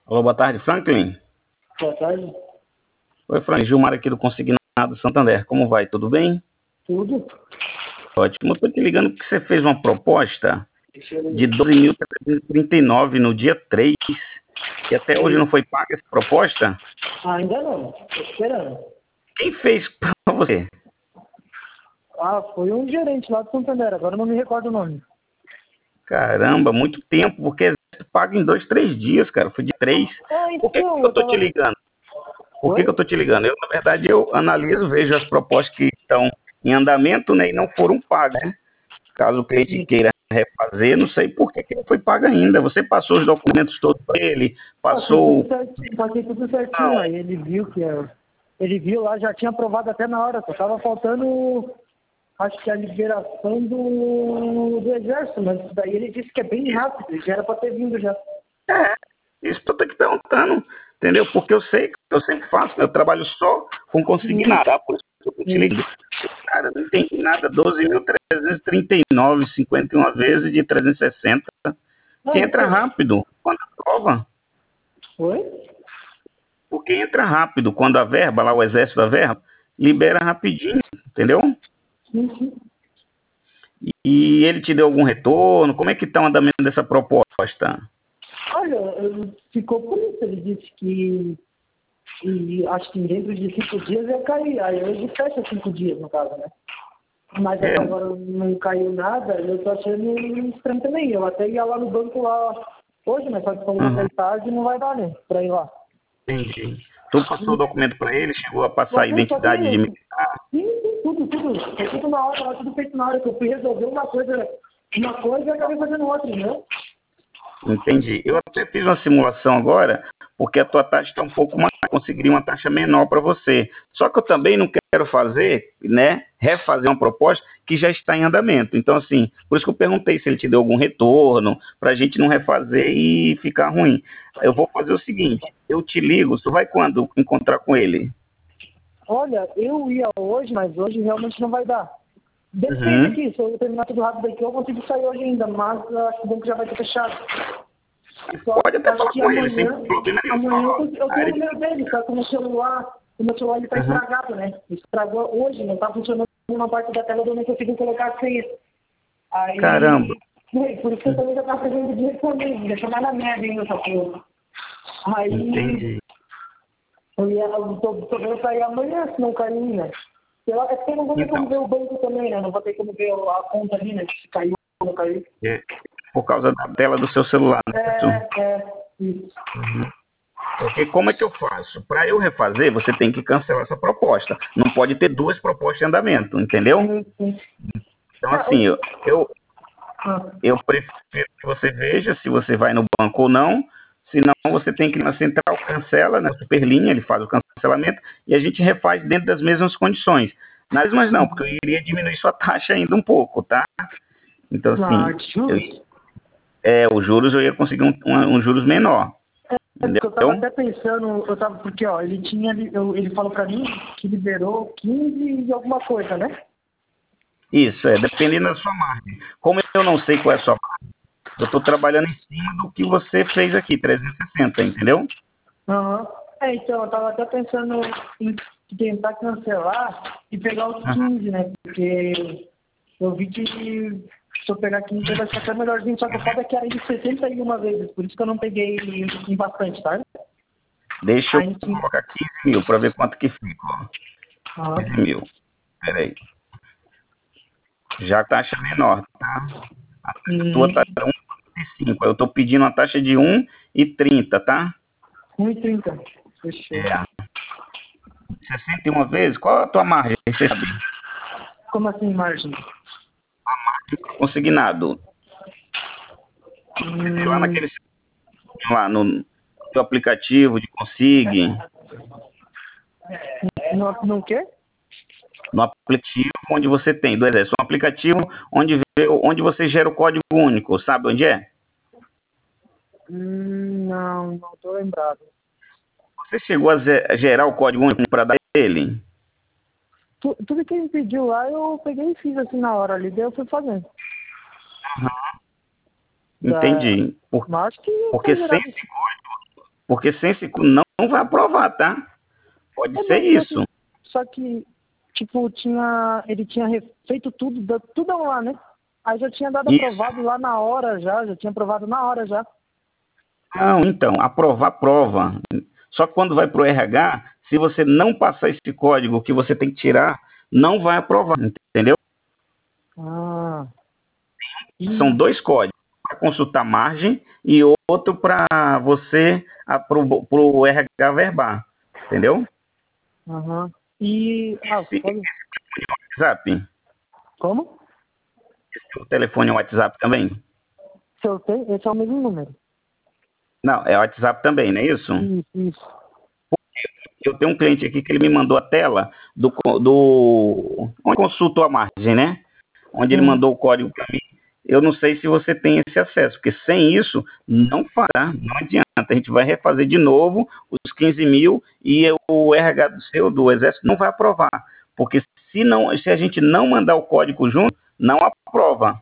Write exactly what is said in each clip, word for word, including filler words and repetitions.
Alô, boa tarde, Franklin. Boa tarde. Oi, Franklin, Gilmar aqui do Consignado Santander. Como vai? Tudo bem? Tudo? Ótimo. Eu tô te ligando porque você fez uma proposta Deixa eu de ver. doze mil trezentos e trinta e nove no dia três e até hoje Oi. não foi paga essa proposta. Ainda não, tô esperando. Quem fez pra você? Ah, foi um gerente lá do Santander, agora eu não me recordo o nome. Caramba, muito tempo, porque Exército paga em dois, três dias, cara. Foi de três. Ah, Por que, que então, eu eu tô te tava... ligando? Por que, Oi? que eu tô te ligando? Eu, na verdade, eu analiso, vejo as propostas que estão em andamento, né, e não foram pagas, né? Caso o cliente Sim. queira refazer, não sei por que, que não foi pago ainda. Você passou os documentos todos para ele, Passei passou. tudo certinho, passei tudo Não, certinho. Aí ele viu que... é, Ele viu lá, já tinha aprovado até na hora, só tava faltando... Acho que a liberação do, do exército, mas isso daí ele disse que é bem rápido, já era pra ter vindo já. é, isso que eu tô te perguntando, entendeu? Porque eu sei que eu sempre faço, né? Eu trabalho só com Sim, consignado, tá? Por isso que eu tô te sim. ligando. Cara, não entendi nada, doze mil trezentos e trinta e nove, cinquenta e uma vezes de trezentos e sessenta, que Ah, entra então... rápido quando aprova. Oi? Porque entra rápido quando a verba, lá o exército da verba, libera rapidinho, entendeu? Sim, sim. E ele te deu algum retorno? Como é que está o andamento dessa proposta? Olha, ele ficou por isso. Ele disse que, que acho que dentro de cinco dias ia cair. Aí hoje fecha cinco dias, no caso, né? Mas É, até agora não caiu nada, eu tô achando estranho também. Eu até ia lá no banco lá hoje, mas só que falou que uhum, vai tarde e não vai dar, né? Pra ir lá. entendi. Tu passou o E documento para ele, chegou a passar a passei, identidade de passei. militar? Sim, sim, tudo, tudo. Foi tudo na hora, tudo feito na hora que eu fui resolver uma coisa, uma coisa e acabei fazendo outra, né? Entendi. Eu até fiz uma simulação agora, porque a tua taxa está um pouco mais, conseguiria uma taxa menor para você. Só que eu também não quero fazer, né, refazer uma proposta que já está em andamento. Então, assim, por isso que eu perguntei se ele te deu algum retorno, para a gente não refazer e ficar ruim. Eu vou fazer o seguinte, eu te ligo, tu vai quando encontrar com ele? Olha, eu ia hoje, mas hoje realmente não vai dar. Depende Uhum. aqui, se eu terminar tudo rápido aqui, eu consigo sair hoje ainda, mas eu acho que o banco já vai ter fechado. Só Pode até acho falar que com ele, sem amanhã, problema nenhum. amanhã eu, consigo- eu Aí tenho o ele- número dele, só que o meu celular, o meu celular ele tá Uhum. estragado, né? Estragou hoje, não tá funcionando uma parte da tela, eu não consigo colocar a senha. Caramba. Aí, por isso que eu também já tava fazendo dinheiro também, me deixar mais na merda ainda essa porra. Aí, Entendi. eu ia, eu tô, tô vendo sair amanhã, se não cair, né? Eu, é que eu não vou ter como Então, ver o banco também, né? Não vou ter como ver a conta ali, né? Se caiu ou não caiu. é por causa da tela do seu celular, né? certo? É, é, isso. Uhum. Porque como é que eu faço? Para eu refazer, você tem que cancelar essa proposta. Não pode ter duas propostas em andamento, entendeu? Sim, sim. Então, Ah, assim, eu, eu, eu, ah, eu prefiro que você veja se você vai no banco ou não. Se não, você tem que ir na central, cancela, na Superlinha, ele faz o cancelamento e a gente refaz dentro das mesmas condições. Nas mesmas não, porque eu iria diminuir sua taxa ainda um pouco, tá? Então, ah, assim, de eu, juros? é, os juros eu ia conseguir um, um, um juros menor, É, porque eu tava entendeu? até pensando, eu tava, porque ó, ele tinha, li- eu, ele falou pra mim que liberou quinze e alguma coisa, né? Isso, é, dependendo da sua margem. Como eu não sei qual é a sua margem, eu estou trabalhando em cima do que você fez aqui, trezentos e sessenta, entendeu? Aham. É, então, eu tava até pensando em tentar cancelar e pegar os Aham. quinze, né? Porque eu vi que se eu pegar quinze vai ser até melhorzinho, só que o foda é que era de sessenta e uma vezes, por isso que eu não peguei em bastante, tá? Deixa eu Aí, sim. colocar quinze mil para ver quanto que fica. Ó. quinze Aham. mil. Peraí. Já a taxa é menor, tá? A tua Hum, taxa é um vírgula cinco. Eu estou pedindo uma taxa de um vírgula trinta, tá? um e trinta. Fechou. É. sessenta e uma vezes? Qual a tua margem? Você sabe? Como assim, margem? Consignado. Você vê lá Hum, naquele lá no teu aplicativo de Consigne, no, no quê? no aplicativo onde você tem do Exército, um aplicativo onde, vê, onde você gera o código único, sabe onde é? Hum, não, não tô lembrado. Você chegou a, ze- a gerar o código único para dar ele? Tu, tudo que ele pediu lá, eu peguei e fiz assim na hora ali, daí eu fui fazendo. Da, Entendi. Por- mas acho que porque foi sem gerado. esse código, Porque sem esse não, não vai aprovar, tá? Pode É, ser mas isso. Só que, só que, tipo, tinha, ele tinha feito tudo, da- tudo lá, né? Aí já tinha dado Isso. aprovado lá na hora já, já tinha aprovado na hora já. Não, então, aprovar, prova. Só que quando vai para o R H, se você não passar esse código que você tem que tirar, não vai aprovar, entendeu? Ah. São E, dois códigos, para consultar margem e outro para você, para o R H verbar, entendeu? aham. E, ah, Esse, pode... esse WhatsApp, Como? o telefone é WhatsApp também? Se eu tenho, esse é o mesmo número. Não, é WhatsApp também, não é isso? Isso, isso. Eu tenho um cliente aqui que ele me mandou a tela do, do onde consultou a margem, né? Onde ele Hum. mandou o código para mim. Eu não sei se você tem esse acesso, porque sem isso não fará, não adianta. A gente vai refazer de novo os quinze mil e o R H do seu, do Exército, não vai aprovar. Porque se, não, se a gente não mandar o código junto, não aprova.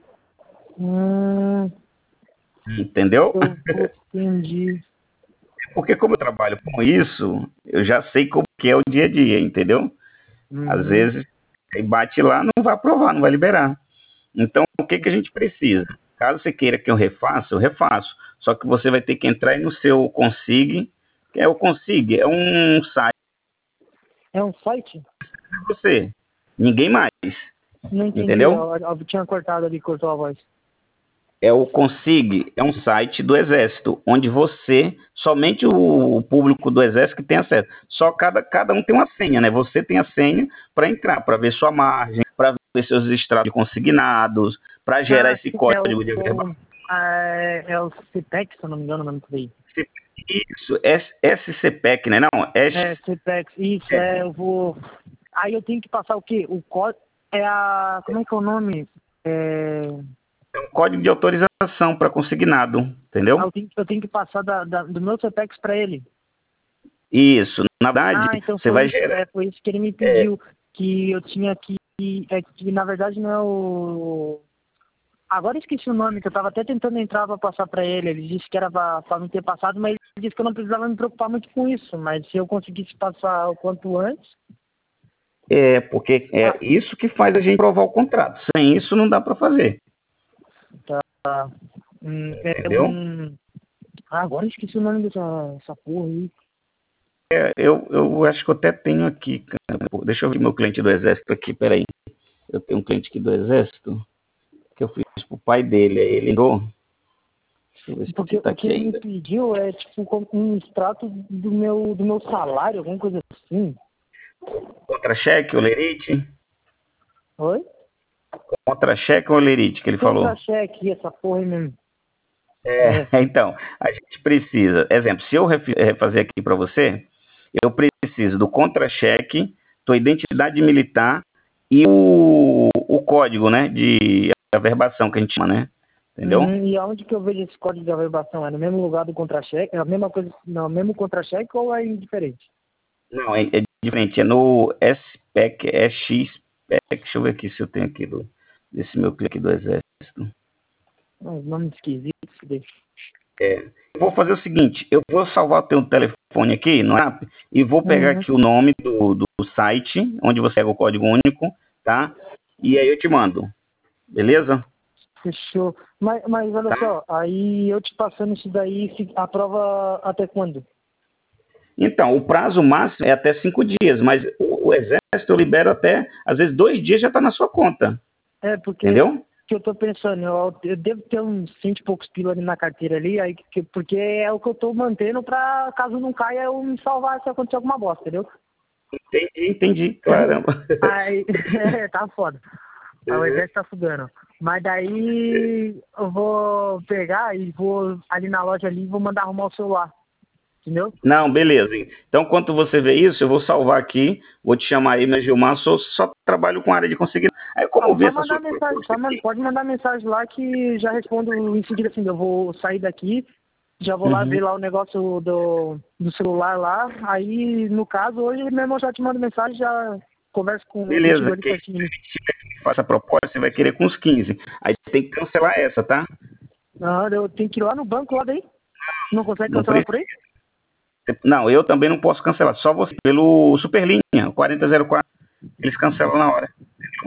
Hum, Entendeu? eu vou- entendi. Porque como eu trabalho com isso, eu já sei como que é o dia a dia, entendeu? Às Uhum. vezes, aí bate lá, não vai aprovar, não vai liberar. Então, o que, que a gente precisa? Caso você queira que eu refaça, eu refaço. Só que você vai ter que entrar aí no seu Consig, que é o Consig, é um site É um site? de você, ninguém mais, Não entendi, entendeu? eu, eu tinha cortado ali, cortou a voz. É o Consig, é um site do Exército, onde você, somente o público do Exército que tem acesso. Só cada, cada um tem uma senha, né? Você tem a senha para entrar, para ver sua margem, para ver seus extratos consignados, para gerar Ah, esse sim, é o, código de verba. o, é, é o CPEC, se eu não me engano o nome disso aí. Isso, S C P E C, né? Não, é, É, CPEC, isso, é é, eu vou... Aí eu tenho que passar o quê? O código, é a... Como é que é o nome? É... um código de autorização para consignado, Ah, entendeu? eu, tenho, eu tenho que passar da, da- do meu CPEX para ele. Isso, na verdade, Ah, então você foi vai isso, gerar. é, foi isso que ele me É, pediu, que eu tinha que... É que, na verdade, não é o... Agora eu esqueci o nome, que eu tava até tentando entrar para passar para ele. Ele disse que era para não ter passado, mas ele disse que eu não precisava me preocupar muito com isso. Mas se eu conseguisse passar o quanto antes... é, porque Ah, é isso que faz a gente provar o contrato. Sem isso não dá para fazer, tá. Hum, é entendeu? um... Ah, agora eu esqueci o nome dessa essa porra aí. É, eu, eu acho que eu até tenho aqui, cara. Pô, deixa eu ver meu cliente do Exército aqui, peraí. Eu tenho um cliente aqui do Exército que eu fiz pro pai dele, aí ele ligou. Deixa eu ver Porque se tá o que aqui ele me ainda. pediu é, tipo, como um extrato do meu, do meu salário, alguma coisa assim. Contra-cheque, olerite? Oi? Contra-cheque ou olerite que ele falou? Contra-cheque, essa porra aí mesmo. É, É. então, a gente precisa, exemplo, se eu refi- refazer aqui para você, eu preciso do contra-cheque, tua identidade militar e o, o código, né, de averbação que a gente chama, né? Entendeu? Uhum. E aonde que eu vejo esse código de averbação? É no mesmo lugar do contra-cheque? É a mesma coisa, não, mesmo contra-cheque ou é indiferente? Não, é, é diferente, é no S P E C, é X P E C, deixa eu ver aqui se eu tenho aqui do, desse meu cliente do Exército. Um nome esquisito. que deixa. É, eu vou fazer o seguinte, eu vou salvar o teu telefone aqui no app e vou pegar Uhum. aqui o nome do, do site, onde você pega o código único, tá? E aí eu te mando, beleza? Fechou. Mas, mas olha Tá? só, aí eu te passando isso daí, se- a prova até quando? Então, o prazo máximo é até cinco dias, mas o, o Exército libera até, às vezes, dois dias já está na sua conta, É, porque entendeu? que eu tô pensando, eu, eu devo ter uns cento e poucos pila ali na carteira ali, aí, que, porque é o que eu tô mantendo pra, caso não caia, eu me salvar se acontecer alguma bosta, entendeu? Entendi, entendi, caramba. Aí, é, tá foda. Aí o exército tá fudendo. Mas daí eu vou pegar e vou ali na loja ali e vou mandar arrumar o celular, entendeu? Não, beleza. Então, quando você vê isso, eu vou salvar aqui, vou te chamar aí, meu Gilmar, só, só trabalho com área de conseguir. Aí, como Ah, eu vi só essa sua mandar mensagem, proposta só man- aqui, pode mandar mensagem lá que já respondo em seguida assim, eu vou sair daqui, já vou lá uhum. ver lá o negócio do, do celular lá, aí no caso hoje mesmo eu já te mando mensagem, já converso com, contigo Beleza, ali quem certinho. faça a proposta, você vai querer com os quinze. Aí você tem que cancelar essa, tá? Ah, eu tenho que ir lá no banco lá daí. Não consegue Não cancelar precisa. por aí? Não, eu também não posso cancelar, só você, pelo Superlinha, o quarenta zero quatro, eles cancelam na hora.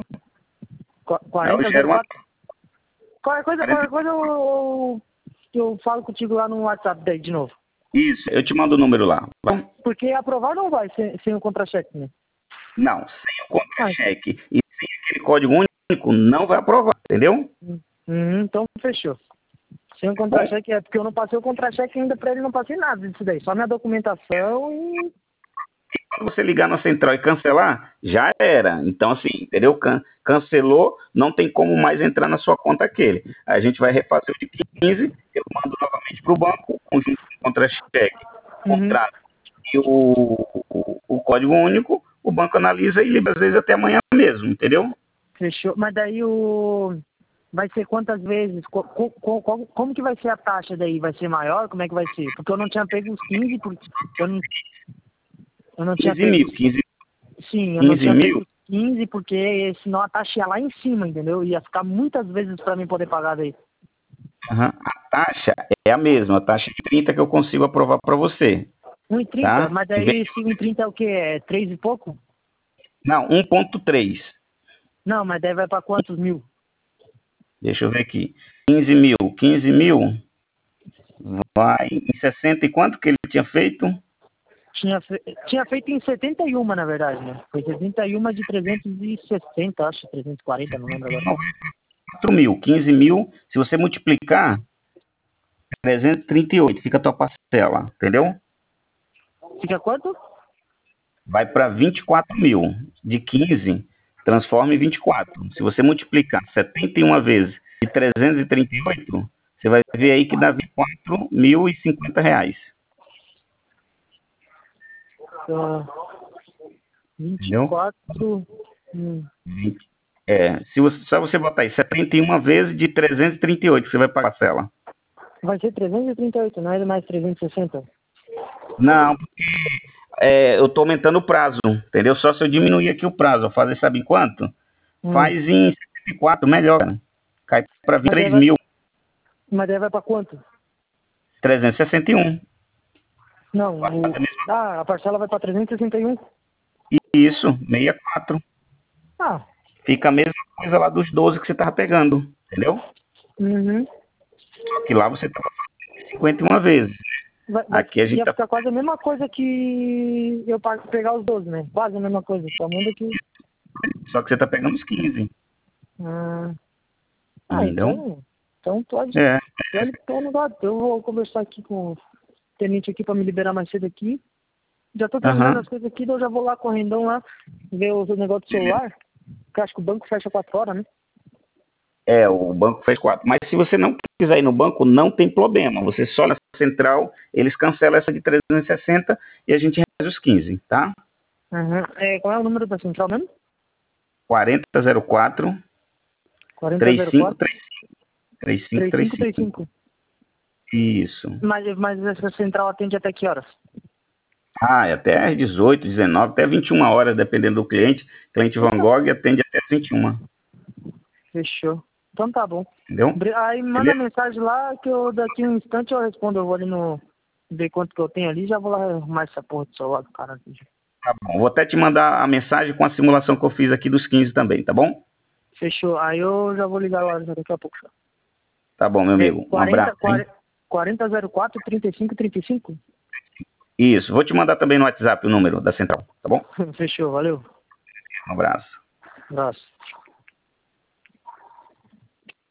Aí eu gero uma... Qualquer coisa, qualquer coisa eu, eu falo contigo lá no WhatsApp daí de novo. Isso, eu te mando o número lá. Vai? Porque aprovar não vai sem, sem o contra-cheque, né? Não, sem o contra-cheque e sem aquele código único, não vai aprovar, entendeu? Hum, então fechou. Sem o contra-cheque, é porque eu não passei o contra-cheque ainda pra ele, não passei nada disso daí. Só minha documentação e... Quando você ligar na central e cancelar, já era. Então, assim, entendeu? Can cancelou, não tem como mais entrar na sua conta aquele. Aí a gente vai refazer o de quinze, eu mando novamente para o banco, conjunto com contra-cheque, contrato e o, o, o código único, o banco analisa e libera, às vezes, até amanhã mesmo, entendeu? Fechou. Mas daí o... Vai ser quantas vezes? Co co co como que vai ser a taxa daí? Vai ser maior? Como é que vai ser? Porque eu não tinha pego os quinze, porque eu não, eu não tinha pego... mil, quinze, Sim, eu não tinha mil. pego os quinze, porque senão a taxa ia lá em cima, entendeu? Ia ficar muitas vezes para mim poder pagar daí. Uhum. A taxa é a mesma, a taxa de trinta que eu consigo aprovar para você. um e trinta? Tá? Mas daí esse um e trinta é o quê? É três e pouco? Não, um ponto três. Não, mas daí vai para quantos mil? Deixa eu ver aqui. quinze mil. quinze mil vai em sessenta e quanto que ele tinha feito? Tinha, fe... tinha feito em setenta e um, na verdade, né? Foi setenta e um de trezentos e sessenta, acho, trezentos e quarenta, não lembro agora. quatro mil. quinze mil, se você multiplicar, trezentos e trinta e oito, fica a tua parcela, entendeu? Fica quanto? Vai para vinte e quatro mil. De quinze, transforma em vinte e quatro. Se você multiplicar setenta e uma vezes de trezentos e trinta e oito, você vai ver aí que dá vinte e quatro mil e cinquenta reais. Uh, vinte e quatro... Hum. É, se você, só você botar aí setenta e uma vezes de trezentos e trinta e oito, você vai pagar a parcela. Vai ser trezentos e trinta e oito, não é mais trezentos e sessenta? Não, porque é, eu estou aumentando o prazo, entendeu? Só se eu diminuir aqui o prazo, fazer sabe quanto? Hum. Faz em setenta e quatro, melhor, né? Cai para vinte e três mil. Mas daí vai para quanto? trezentos e sessenta e um. Não, o... ah, a parcela vai para trezentos e sessenta e um? Isso, sessenta e quatro. Ah. Fica a mesma coisa lá dos doze que você estava pegando, entendeu? Uhum. Só que lá você estava fazendo cinquenta e uma vezes. Vai, vai, aqui a gente ia tá... ficar quase a mesma coisa que eu pegar os doze, né? Quase a mesma coisa, só muda que... Só que você está pegando os quinze. Ah, ah então, então pode. É. Pode, eu vou conversar aqui com o tenente aqui para me liberar mais cedo aqui. Já tô terminando uhum. as coisas aqui, então eu já vou lá correndão lá, ver o negócio do celular, porque acho que o banco fecha quatro horas, né? É, o banco fez quatro. Mas se você não quiser ir no banco, não tem problema. Você só na central, eles cancelam essa de trezentos e sessenta e a gente realiza os quinze, tá? Uhum. É, qual é o número da central mesmo? quarenta zero quatro, três cinco três cinco. três cinco três cinco. Isso. Mas, mas essa central atende até que horas? Ah, é até às dezoito, dezenove, até vinte e uma horas, dependendo do cliente. Cliente Van Gogh atende até às vinte e uma. Fechou. Então tá bom. Entendeu? Aí manda Beleza? mensagem lá que eu daqui um instante eu respondo. Eu vou ali no... ver quanto que eu tenho ali, já vou lá arrumar essa porra do celular do cara aqui. Tá bom. Vou até te mandar a mensagem com a simulação que eu fiz aqui dos quinze também, tá bom? Fechou. Aí eu já vou ligar lá daqui a pouco. Tá bom, meu amigo. É, quarenta, um abraço. quarenta zero quatro, trinta e cinco trinta e cinco? Isso. Vou te mandar também no WhatsApp o número da central, tá bom? Fechou. Valeu. Um abraço. Um abraço.